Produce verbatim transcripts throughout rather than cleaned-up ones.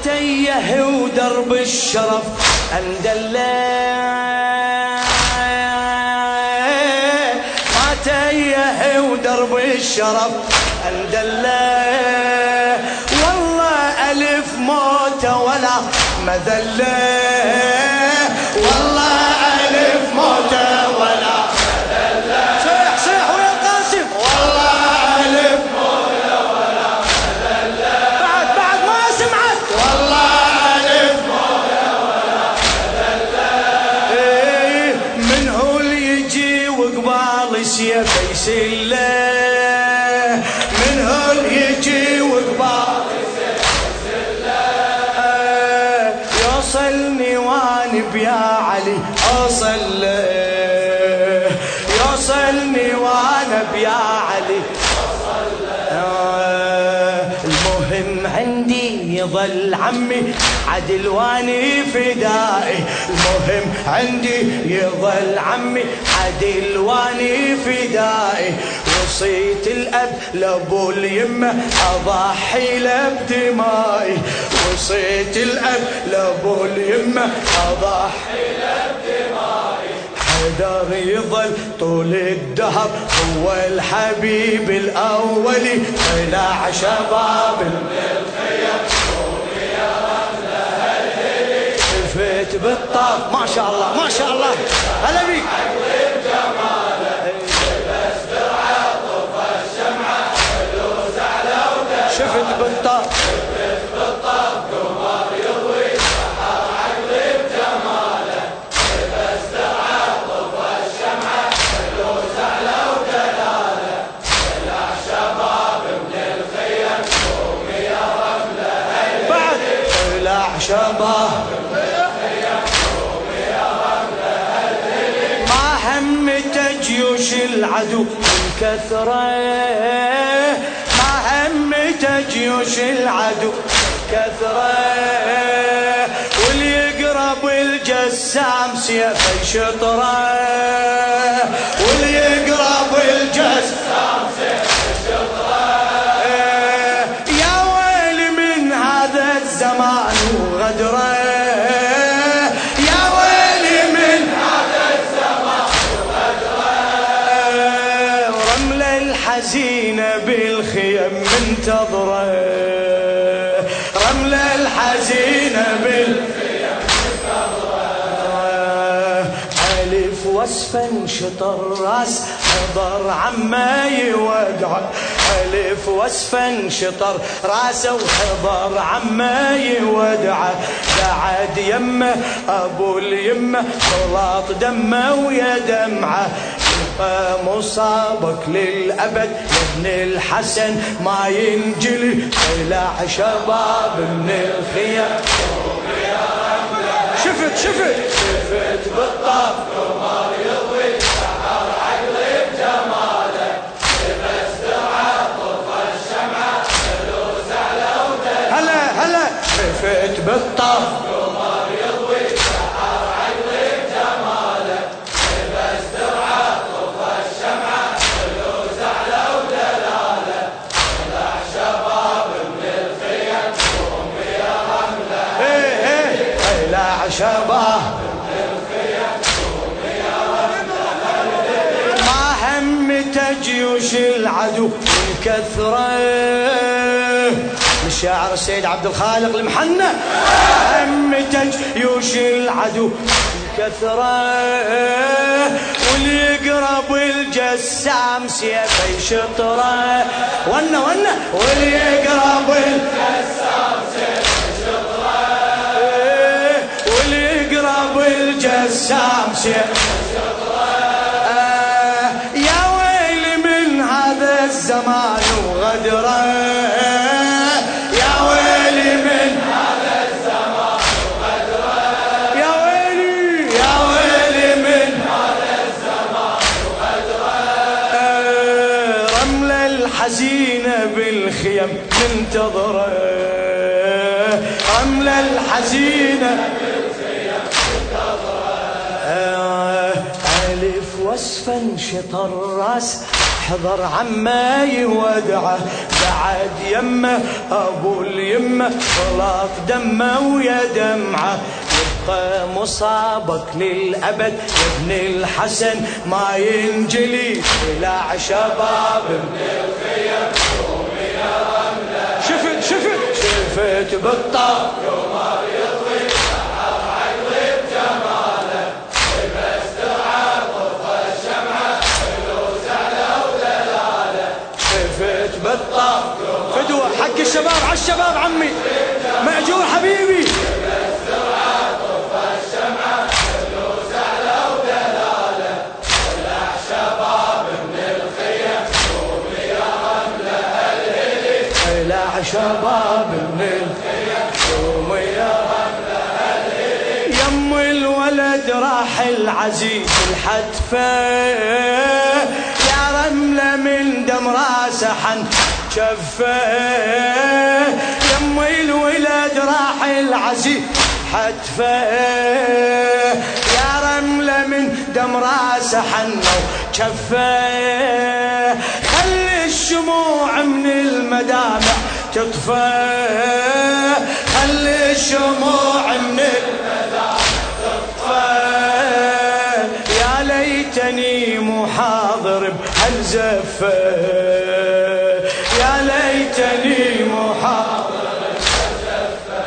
تيه ودرب الشرف اندله، ما تيه ودرب الشرف اندله، والله الف موته ولا مذله، والله الف موته ولا مذله. صيح صيح ويا قاسم، والله الف موته ولا مذله. بعد بعد ما سمعت، والله الف موته ولا مذله. ايه من هو اللي يجي وقبال سيف يسله، من هو اللي يجي وقبال سيف يسله. يوصلني وانا بيا علي اوصل له، يوصلني وانا بيا علي اوصل له. المهم عندي يظل عمي عدل واني فدائي، المهم عندي يظل عمي عدل واني فدائي، وصيت الاب لابو اليمه اضحي له بدمائي، وصيت الاب لابو اليمه اضحي له بدمائي. حيدر يظل طول الدهر هو الحبيب الاولي، طلع شباب من الخيم قومي يا رمله هالهلي، شفت بالطاف ما شاء الله ما شاء الله. هلا بيك شفت بالطاف، شفت بالطاف قمر يضوي سحر عقلي بجماله، لبس درعه طفى الشمعه حلو زعله ودلاله، طلع شباب من الخيم قومي يا رمله هالهلي، بعد طلع شباب من الخيم قومي يا رمله هالهلي. ما همته جيوش العدو من كثره، جيوش العدو كثرة، واللي يقرب الجسام سيفه شطره، واللي يقرب الجسام سيفه شطره. يا ويلي من هذا الزمان وغدره، يا ويلي من هذا الزمان وغدره. ورملة الحزينة بالخيم منتظرة، رملة الحزينة بالخيم منتظرة. ألف وصفا شطر راس حضر عما يودع، ألف وصفا شطر راسه وحضر عما يودع، قعد يمه أبو اليمه خلاط دمه ويا دمعه، مصابك للأبد ابن الحسن ما ينجلي، طلع شباب من الخيام قومي يا رمله. شفت شفت شفت بالطاف قمر يضوي سحر عقلي بجماله، لبس درعه طفى الشمعه حلو زعله ودلاله. هلا هلا شفت بالطاف قمر يضوي سحر عقلي بجماله، لبس درعه طفى الشمعه حلو زعله ودلاله، طلع شباب من الخيم قومي يا رمله. ايه ايه طلع شباب من الخيم قومي يا رمله. ما همته جيوش العدو من كثره، الشاعر السيد عبد الخالق المحنة. همته جيوش العدو كثرة، واللي يقرب الجسام سيفه شطره، ونا ونا واللي يقرب الجسام سيفه شطره، واللي يقرب الجسام سيفه شطره. يا ويلي من هذا الزمان وغدره، يا ويلي من هذا الزمان وغدره، يا ويلي يا ويلي من هذا الزمان وغدره. رملة الحزينة بالخيم منتظرة، رملة الحزينة بالخيم منتظرة. ألف وصفا شطر راس احضر عمي ودعه بعد يمه ابو اليمه خلاط دمه ويا دمعه يبقى مصابك للابد يا ابن الحسن ما ينجلي طلع شباب من الخيم قومي يا رمله شفت شفت شفت بالطاق يوم يطوي سحر عقلي بجماله لبس درعه طفى الشمعه حلو زعله ودلاله شفت بالطاق فدوه حق الشباب على الشباب عمي مأجور حبيبي لبس درعه طفى الشمعه حلو زعله ودلاله طلع شباب من الخيم قومي يا رمله هالهلي طلع شباب من الخيم قومي يا رمله هالهلي يم الولد راح العزيز الحتفه يا رمله من دم راسه حن شفه يم الولد راح العزيز حتفه يا رمله من دم راسه حن شفه خلي الشموع من المدامع تطفى خلي الشموع من المدامع تطفى يا ليتني مو حاضر بهالزفه يا ليتني مو حاضر بهالزفه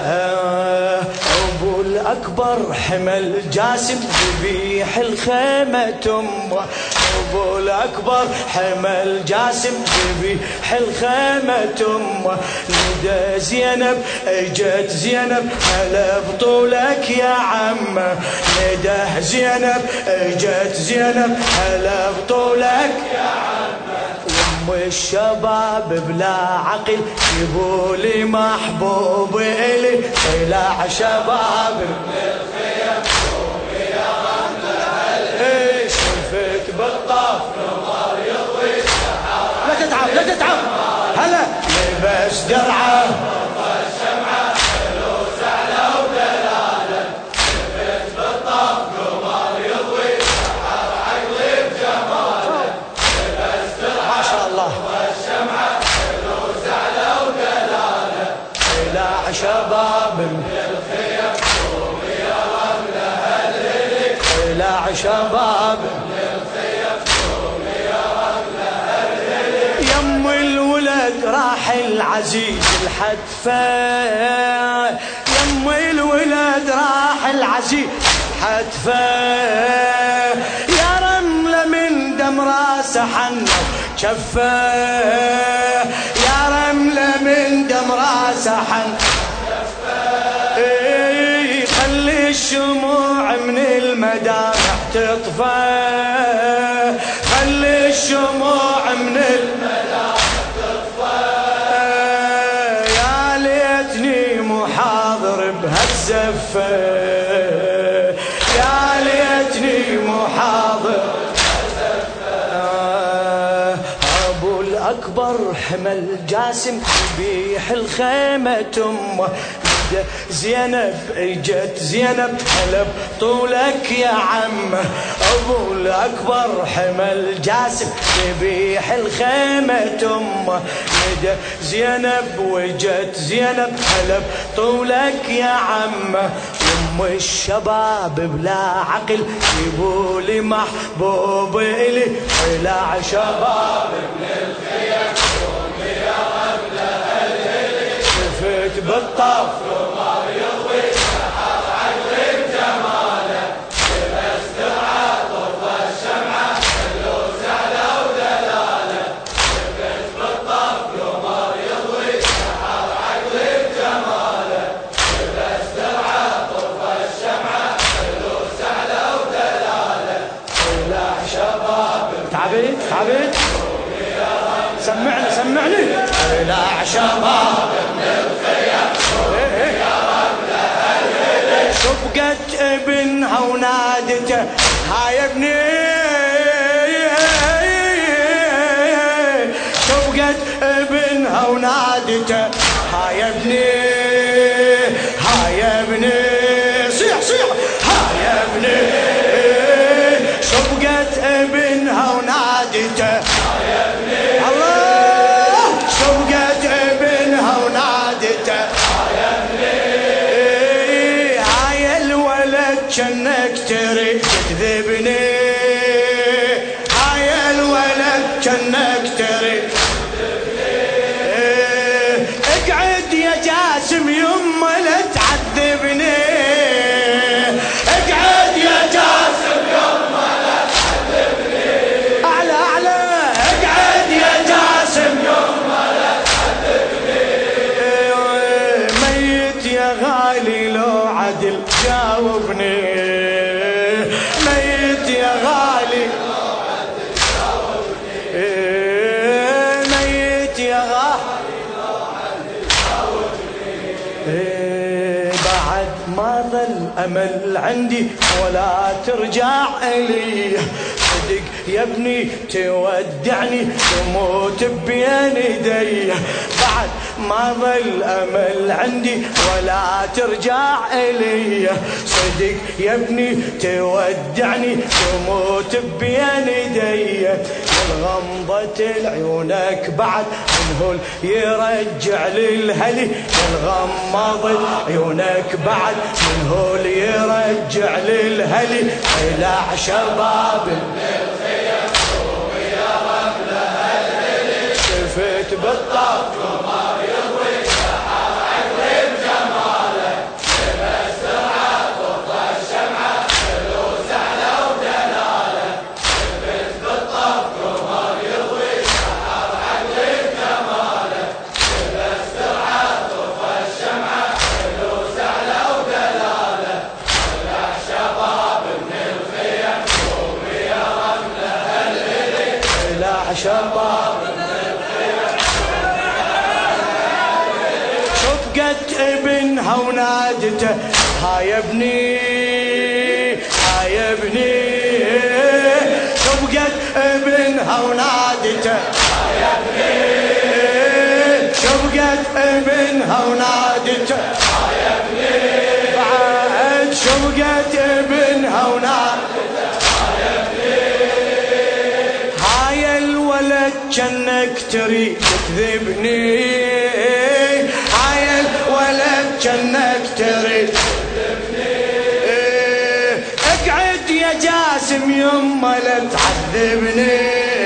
ابو الاكبر حمل جاسم ذبيح الخيمه تمه ابو الاكبر حمل جاسم ذبيح الخيمه تمه ندى زينب اجت زينب هلا بطولك يا عمه ندى زينب اجت زينب هلا بطولك يا عمه ام الشباب بلا عقل جيبولي محبوب الي طلع شباب من الخيم قومي يا رمله هالهلي شفت بالطاف نمر يضوي سحر لا تتعب لا تتعب هلا لبس درعه طفى الشمعه حلو زعله ودلاله شفت بالطاف نمر يضوي سحر عقلي بجماله لبس درعه ما شاء الله طفى الشمعه حلو زعله ودلاله طلع شباب من الخيم قومي يا رمله هالهلي طلع شباب من الخيم قومي يا رمله هالهلي يم الولد راح العزيز الحتفه يم الولد راح العزيز حتفه يا رمله من دم راسه حنه شفه يا رمله من دم راسه حنه اي خلي الشموع من المدامع تطفى خلي الشموع من المدامع تطفى يا ليتني مو حاضر بهالزفه يا ليتني مو حاضر ابو الاكبر حمل جاسم ذبيح الخيمه تمه زينب اجت زينب هلا بطولك يا عمه ابو الاكبر حمل جاسم ذبيح الخيمه تمه ندى زينب واجت زينب هلا بطولك يا عمه ام الشباب بلا عقل جيبولي محبوب الي طلع شباب من الخيم قومي يا رمله هالهلي شفت بالطف نمر يضوي سحر عقلي بجماله لبس درعه طفى الشمعه حلو زعله ودلاله شفت بالطف نمر يضوي سحر عقلي بجماله لبس درعه طفى الشمعه حلو زعله ودلاله طلع شباب تعبت تعبت سمعني سمعني طلع شباب من الخيم يا رمله هالهلي شبقت ابنها ونادته هاي ابني شبقت ابنها ونادته هاي ابني هاي ابني صيح صيح هاي ابني شبقت ابنها ونادته اقعد يا جاسم يما لا تعذبني، اقعد يا جاسم يما لا تعذبني، اعلى اعلى اقعد يا جاسم يما لا تعذبني، ميت يا غالي لو عدل جاوبني، ميت يا غالي لو عدل جاوبني، ميت يا غالي لو عدل جاوبني، بعد ما ظل امل عندي ولا ترجع الي، صدق يا ابني تودعني تموت بين يدي، بعد ما ظل امل عندي ولا ترجع الي، صدق يا ابني تودعني تموت بين يدي، الغمضة عيونك بعد منه يرجع للهلي، الغمضة عيونك بعد منه يرجع للهلي، طلع شباب للخيم ويا رمله هالهلي، شفت بالطف قمر يضوي سحر عقلي بجماله، لبس درعه طفى الشمعه حلو سهله ودلاله، شفت بالطف قمر يضوي سحر عقلي بجماله، لبس درعه طفى الشمعه حلو سهله ودلاله، طلع شباب من الخيم ويا رمله هالهلي، طلع شباب ابنها ونادته ها يا ابني ها يا ابني، شبقت ابنها ونادته ها يا ابني، شبقت ابنها ونادته ها يا ابني، بعد شبقت ابنها ونادته ها يا ابني، هاي الولد جنك تريد تكذبني، ولد جنك تريد تذبني، اقعد يا جاسم يما لا تعذبني،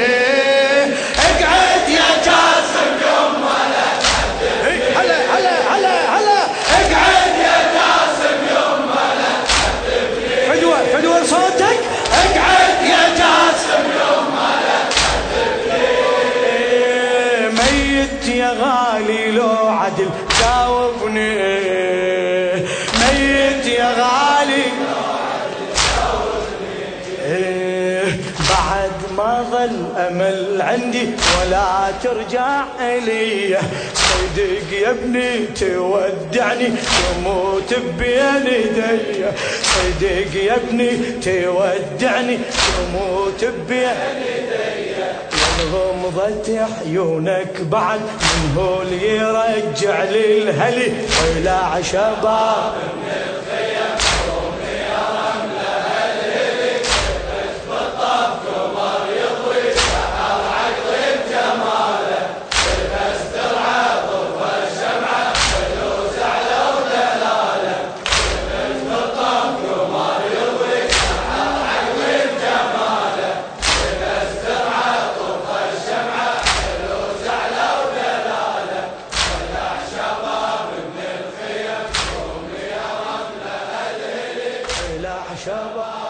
اقعد يا جاسم يما لا تعذبني، هلا هلا هلا هلا اقعد يا جاسم يما لا تعذبني، فدوى فدوى صوتك، اقعد يا جاسم يما لا تعذبني، ميت يا غالي لو عدل جاوبني، ميت يا غالي إيه، بعد ما ظل امل عندي ولا ترجع الي، صدق يا ابني تودعني تموت بين يدي، صدق يا ابني تودعني تموت بين يدي، غمضة عيونك بعد منه يرجع للهلي، طلع شباب من الخيم ويا رمله هالهلي، شفت بالطف قمر يضوي سحر عقلي بجماله، لبس درعه طفى الشمعه حلو سهله ودلاله، شفت بالطف قمر يضوي سحر عقلي بجماله، لبس درعه طفى الشمعه حلو سهله ودلاله، طلع شباب من الخيم ويا رمله هالهلي، طلع شباب